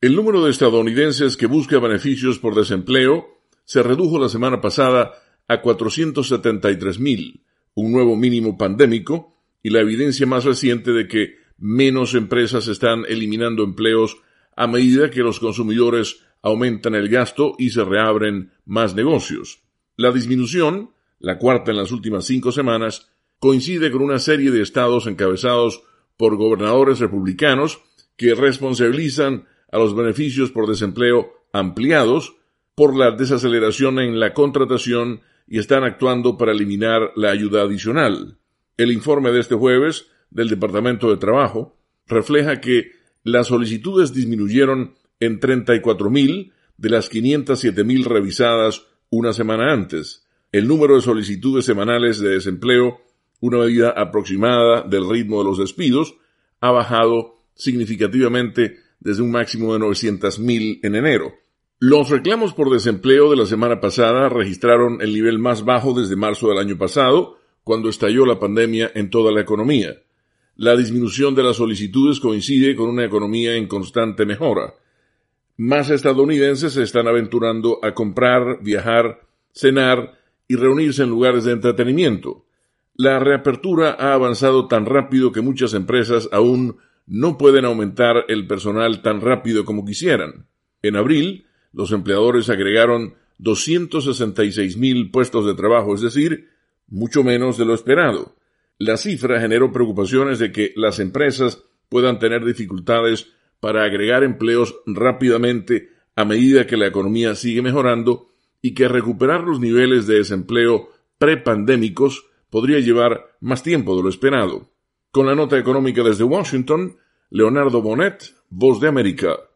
El número de estadounidenses que busca beneficios por desempleo se redujo la semana pasada a 473,000, un nuevo mínimo pandémico y la evidencia más reciente de que menos empresas están eliminando empleos a medida que los consumidores aumentan el gasto y se reabren más negocios. La disminución, la cuarta en las últimas 5 semanas, coincide con una serie de estados encabezados por gobernadores republicanos que responsabilizan a los beneficios por desempleo ampliados por la desaceleración en la contratación y están actuando para eliminar la ayuda adicional. El informe de este jueves del Departamento de Trabajo refleja que las solicitudes disminuyeron en 34,000 de las 507,000 revisadas una semana antes. El número de solicitudes semanales de desempleo, una medida aproximada del ritmo de los despidos, ha bajado significativamente desde un máximo de 900,000 en enero. Los reclamos por desempleo de la semana pasada registraron el nivel más bajo desde marzo del año pasado, cuando estalló la pandemia en toda la economía. La disminución de las solicitudes coincide con una economía en constante mejora. Más estadounidenses se están aventurando a comprar, viajar, cenar y reunirse en lugares de entretenimiento. La reapertura ha avanzado tan rápido que muchas empresas aún no pueden aumentar el personal tan rápido como quisieran. En abril, los empleadores agregaron 266,000 puestos de trabajo, es decir, mucho menos de lo esperado. La cifra generó preocupaciones de que las empresas puedan tener dificultades para agregar empleos rápidamente a medida que la economía sigue mejorando y que recuperar los niveles de desempleo prepandémicos podría llevar más tiempo de lo esperado. Con la nota económica desde Washington, Leonardo Bonet, Voz de América.